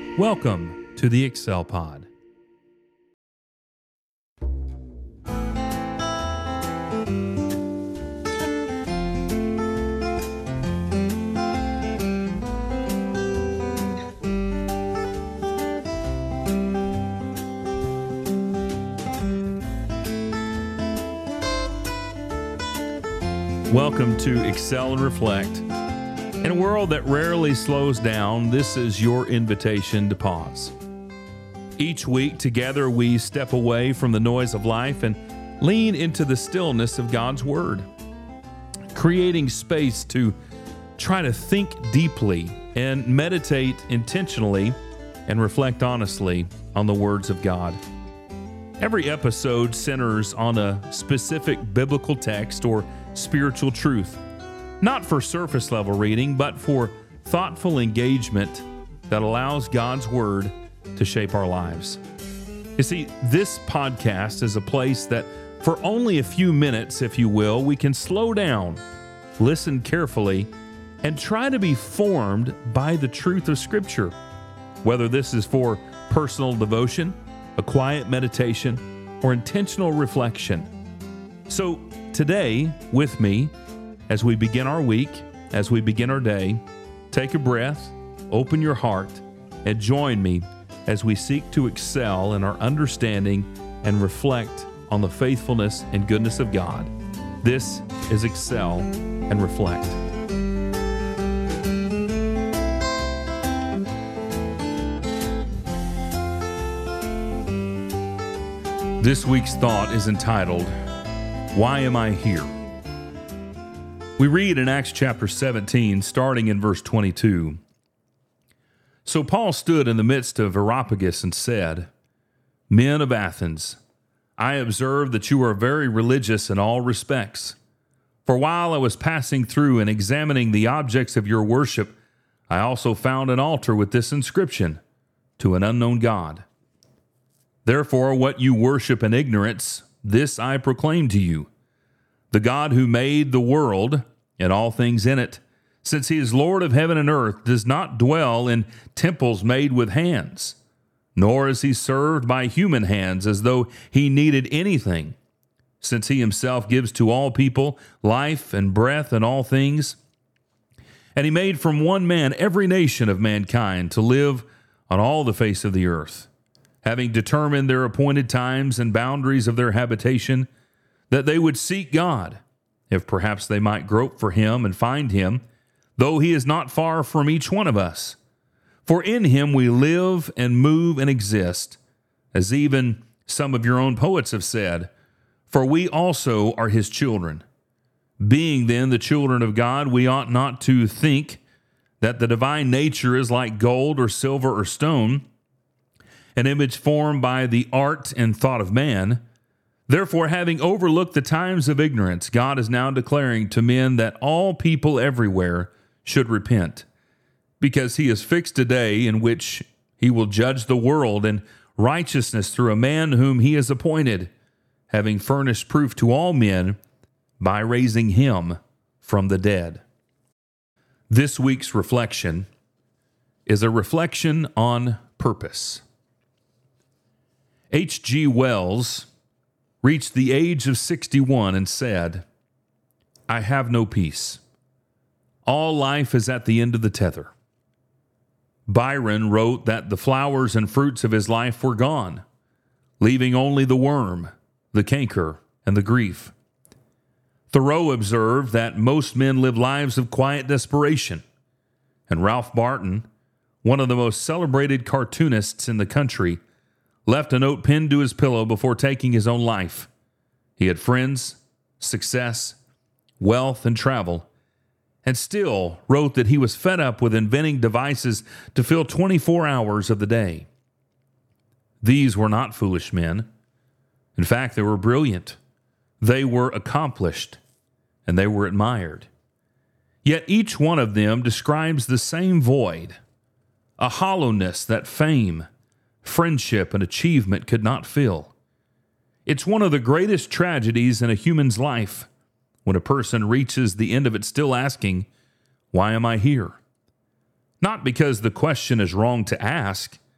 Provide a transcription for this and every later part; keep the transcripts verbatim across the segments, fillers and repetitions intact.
Welcome to the Excel Pod. Welcome to Excel and Reflect. In a world that rarely slows down, this is your invitation to pause. Each week, together, we step away from the noise of life and lean into the stillness of God's Word, creating space to try to think deeply and meditate intentionally and reflect honestly on the words of God. Every episode centers on a specific biblical text or spiritual truth, not for surface level reading, but for thoughtful engagement that allows God's Word to shape our lives. You see, this podcast is a place that for only a few minutes, if you will, we can slow down, listen carefully, and try to be formed by the truth of Scripture. Whether this is for personal devotion, a quiet meditation, or intentional reflection. So today, with me, as we begin our week, as we begin our day, take a breath, open your heart, and join me as we seek to excel in our understanding and reflect on the faithfulness and goodness of God. This is Excel and Reflect. This week's thought is entitled, Why Am I Here? We read in Acts chapter seventeen, starting in verse twenty-two. So Paul stood in the midst of Areopagus and said, Men of Athens, I observe that you are very religious in all respects. For while I was passing through and examining the objects of your worship, I also found an altar with this inscription, To an unknown God. Therefore, what you worship in ignorance, this I proclaim to you. The God who made the world and all things in it, since he is Lord of heaven and earth, does not dwell in temples made with hands, nor is he served by human hands as though he needed anything, since he himself gives to all people life and breath and all things. And he made from one man every nation of mankind to live on all the face of the earth, having determined their appointed times and boundaries of their habitation, that they would seek God, if perhaps they might grope for him and find him, though he is not far from each one of us. For in him we live and move and exist, as even some of your own poets have said, for we also are his children. Being then the children of God, we ought not to think that the divine nature is like gold or silver or stone, an image formed by the art and thought of man. Therefore, having overlooked the times of ignorance, God is now declaring to men that all people everywhere should repent, because he has fixed a day in which he will judge the world in righteousness through a man whom he has appointed, having furnished proof to all men by raising him from the dead. This week's reflection is a reflection on purpose. H G Wells reached the age of sixty-one and said, I have no peace. All life is at the end of the tether. Byron wrote that the flowers and fruits of his life were gone, leaving only the worm, the canker, and the grief. Thoreau observed that most men live lives of quiet desperation, and Ralph Barton, one of the most celebrated cartoonists in the country, left a note pinned to his pillow before taking his own life. He had friends, success, wealth, and travel, and still wrote that he was fed up with inventing devices to fill twenty-four hours of the day. These were not foolish men. In fact, they were brilliant. They were accomplished, and they were admired. Yet each one of them describes the same void, a hollowness that fame, friendship, and achievement could not fill. It's one of the greatest tragedies in a human's life when a person reaches the end of it still asking, why am I here? Not because the question is wrong to ask,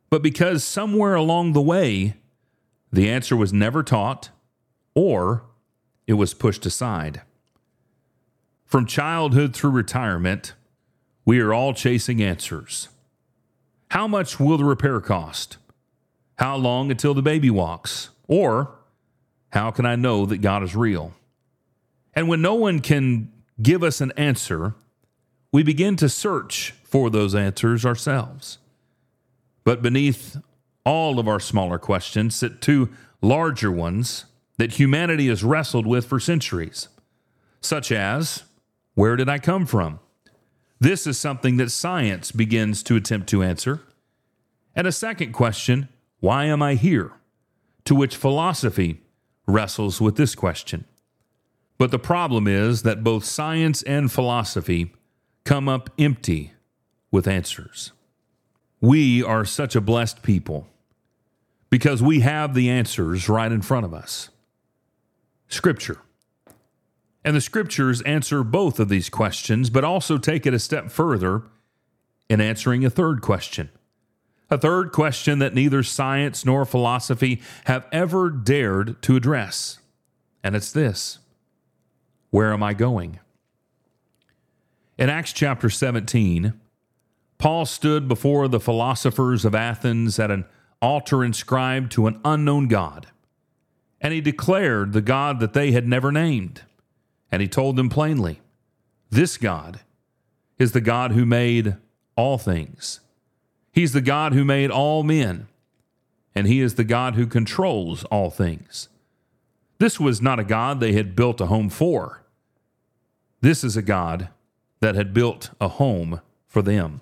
but because somewhere along the way, the answer was never taught or it was pushed aside. From childhood through retirement, we are all chasing answers. How much will the repair cost? How long until the baby walks? Or how can I know that God is real? And when no one can give us an answer, we begin to search for those answers ourselves. But beneath all of our smaller questions sit two larger ones that humanity has wrestled with for centuries, such as, where did I come from? This is something that science begins to attempt to answer. And a second question, why am I here? To which philosophy wrestles with this question. But the problem is that both science and philosophy come up empty with answers. We are such a blessed people because we have the answers right in front of us. Scripture. And the Scriptures answer both of these questions, but also take it a step further in answering a third question. A third question that neither science nor philosophy have ever dared to address. And it's this: where am I going? In Acts chapter seventeen, Paul stood before the philosophers of Athens at an altar inscribed to an unknown God. And he declared the God that they had never named. And he told them plainly, this God is the God who made all things. He's the God who made all men. And he is the God who controls all things. This was not a God they had built a home for. This is a God that had built a home for them.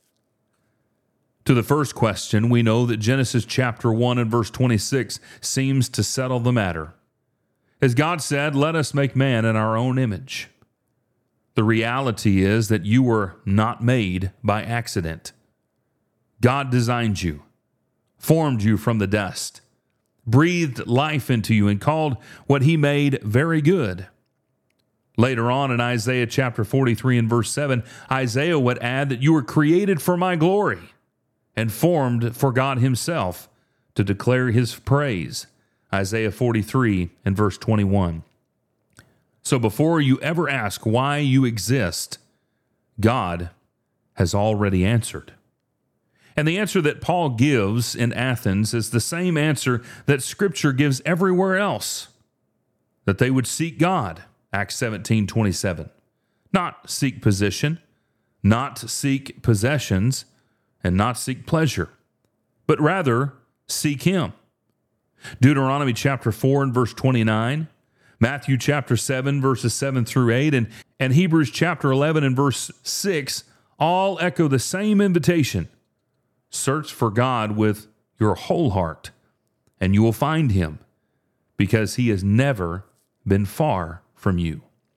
To the first question, we know that Genesis chapter one and verse twenty-six seems to settle the matter. As God said, let us make man in our own image. The reality is that you were not made by accident. God designed you, formed you from the dust, breathed life into you, and called what he made very good. Later on in Isaiah chapter forty-three and verse seven, Isaiah would add that you were created for my glory and formed for God himself to declare his praise. Isaiah forty-three and verse twenty-one. So before you ever ask why you exist, God has already answered. And the answer that Paul gives in Athens is the same answer that Scripture gives everywhere else, that they would seek God, Acts seventeen twenty-seven. Not seek position, not seek possessions, and not seek pleasure, but rather seek him. Deuteronomy chapter four and verse twenty-nine, Matthew chapter seven, verses seven through eight, and, and Hebrews chapter eleven and verse six all echo the same invitation. Search for God with your whole heart, and you will find him, because he has never been far from you.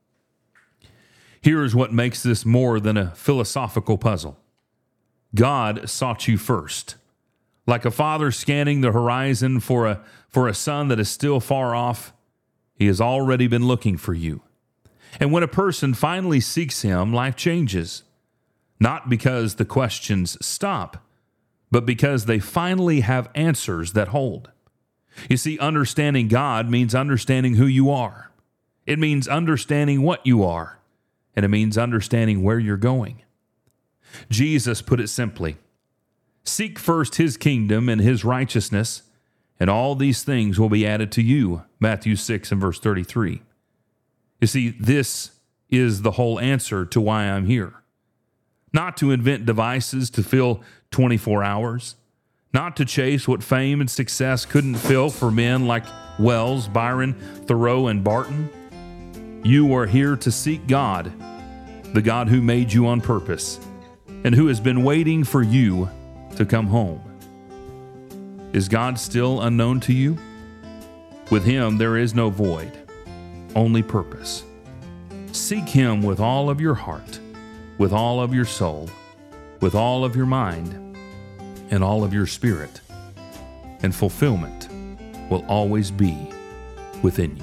Here is what makes this more than a philosophical puzzle. God sought you first. Like a father scanning the horizon for a, for a son that is still far off, he has already been looking for you. And when a person finally seeks him, life changes. Not because the questions stop, but because they finally have answers that hold. You see, understanding God means understanding who you are. It means understanding what you are, and it means understanding where you're going. Jesus put it simply, seek first his kingdom and his righteousness, and all these things will be added to you, Matthew six and verse thirty-three. You see, this is the whole answer to why I'm here. Not to invent devices to fill twenty-four hours, not to chase what fame and success couldn't fill for men like Wells, Byron, Thoreau, and Barton. You are here to seek God, the God who made you on purpose, and who has been waiting for you to come home. Is God still unknown to you? With him there is no void, only purpose. Seek him with all of your heart, with all of your soul, with all of your mind, and all of your spirit, and fulfillment will always be within you.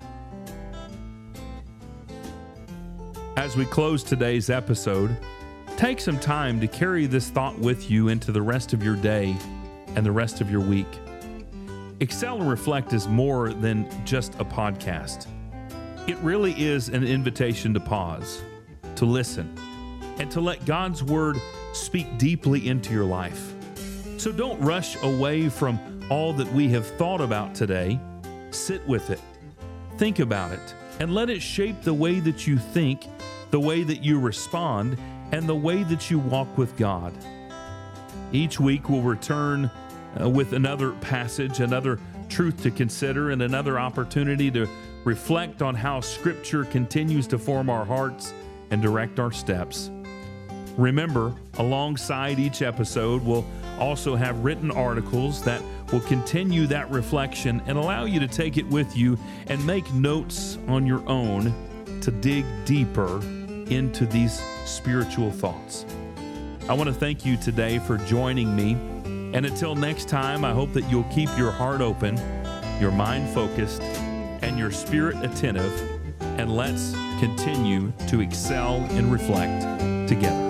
As we close today's episode, take some time to carry this thought with you into the rest of your day and the rest of your week. Excel and Reflect is more than just a podcast. It really is an invitation to pause, to listen, and to let God's Word speak deeply into your life. So don't rush away from all that we have thought about today. Sit with it, think about it, and let it shape the way that you think, the way that you respond, and the way that you walk with God. Each week we'll return uh, with another passage, another truth to consider, and another opportunity to reflect on how Scripture continues to form our hearts and direct our steps. Remember, alongside each episode, we'll also have written articles that will continue that reflection and allow you to take it with you and make notes on your own to dig deeper into these spiritual thoughts. I want to thank you today for joining me. And until next time, I hope that you'll keep your heart open, your mind focused, and your spirit attentive. And let's continue to excel and reflect together.